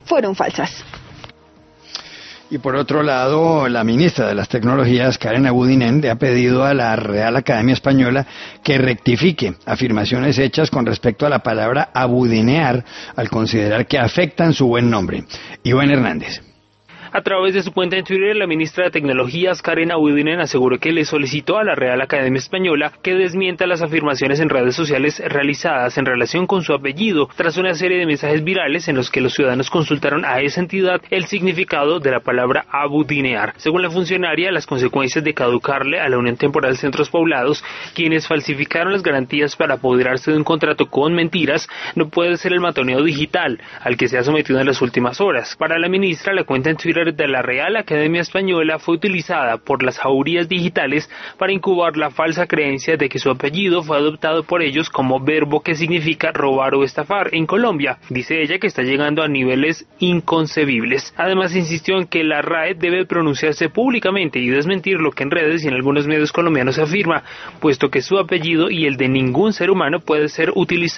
fueron falsas. Y por otro lado, la ministra de las Tecnologías, Karen Abudinen, le ha pedido a la Real Academia Española que rectifique afirmaciones hechas con respecto a la palabra abudinear, al considerar que afectan su buen nombre. Iván Hernández. A través de su cuenta en Twitter, la ministra de Tecnologías, Karen Abudinen, aseguró que le solicitó a la Real Academia Española que desmienta las afirmaciones en redes sociales realizadas en relación con su apellido, tras una serie de mensajes virales en los que los ciudadanos consultaron a esa entidad el significado de la palabra abudinear. Según la funcionaria, las consecuencias de caducarle a la Unión Temporal Centros Poblados, quienes falsificaron las garantías para apoderarse de un contrato con mentiras, no puede ser el matoneo digital al que se ha sometido en las últimas horas. Para la ministra, la cuenta en Twitter de la Real Academia Española fue utilizada por las jaurías digitales para incubar la falsa creencia de que su apellido fue adoptado por ellos como verbo que significa robar o estafar en Colombia. Dice ella que está llegando a niveles inconcebibles. Además insistió en que la RAE debe pronunciarse públicamente y desmentir lo que en redes y en algunos medios colombianos se afirma, puesto que su apellido y el de ningún ser humano puede ser utilizado